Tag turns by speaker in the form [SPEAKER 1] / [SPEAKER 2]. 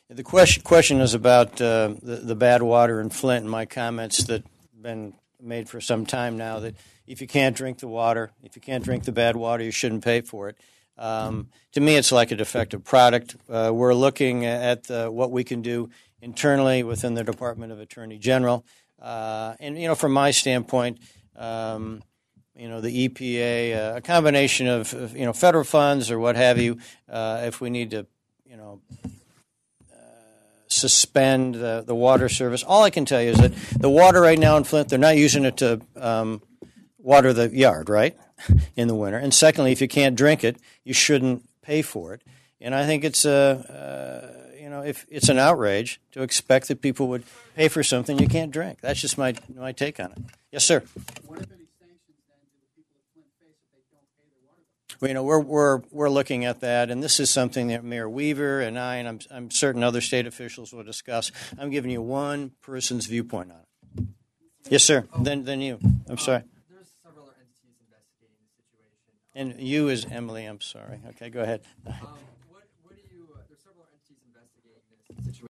[SPEAKER 1] The question is about the bad water in Flint, and my comments that have been made for some time now that if you can't drink the water, if you can't drink the bad water, you shouldn't pay for it. To me, it's like a defective product. We're looking at what we can do internally within the Department of Attorney General. And, from my standpoint, the EPA, a combination of, federal funds or what have you, if we need to, suspend the water service. All I can tell you is that the water right now in Flint, they're not using it to water the yard, right, in the winter. And secondly, if you can't drink it, you shouldn't pay for it. And I think it's if it's an outrage to expect that people would pay for something you can't drink. That's just my take on it. Yes, sir.
[SPEAKER 2] What if any sanctions then do the people of Flint face if they don't pay their water bill?
[SPEAKER 1] Well, we're looking at that, and this is something that Mayor Weaver and I, and I'm certain other state officials will discuss. I'm giving you one person's viewpoint on it. Yes, sir. Then you. I'm sorry.
[SPEAKER 3] There's several other entities investigating the situation.
[SPEAKER 1] And you is Emily. I'm sorry. Okay, go ahead.
[SPEAKER 3] There's several entities investigating this situation.